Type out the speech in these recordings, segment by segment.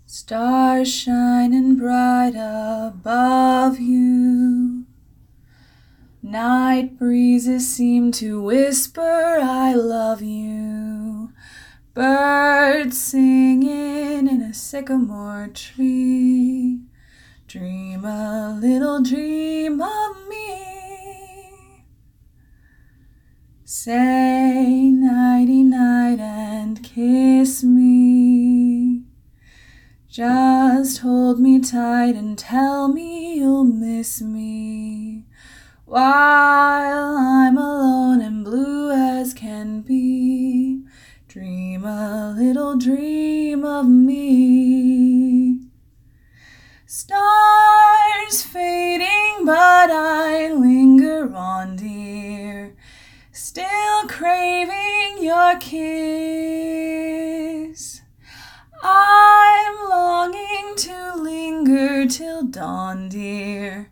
Stars shining bright above you. Night breezes seem to whisper, I love you. Birds singing in a sycamore tree. Dream a little dream of me. Say nighty-night and kiss me. Just hold me tight and tell me you'll miss me while I'm alone and blue as can be. Dream a little dream of me. Stars fading, but I linger on, dear, still craving your kiss. I'm longing to linger till dawn, dear,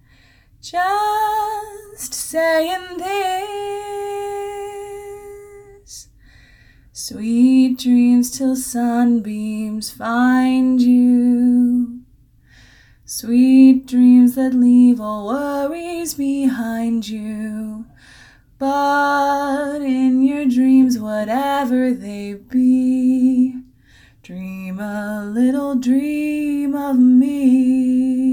just saying this. Sweet dreams till sunbeams find you. Sweet dreams that leave all worries behind you. But in your dreams, whatever they be, dream a little dream of me.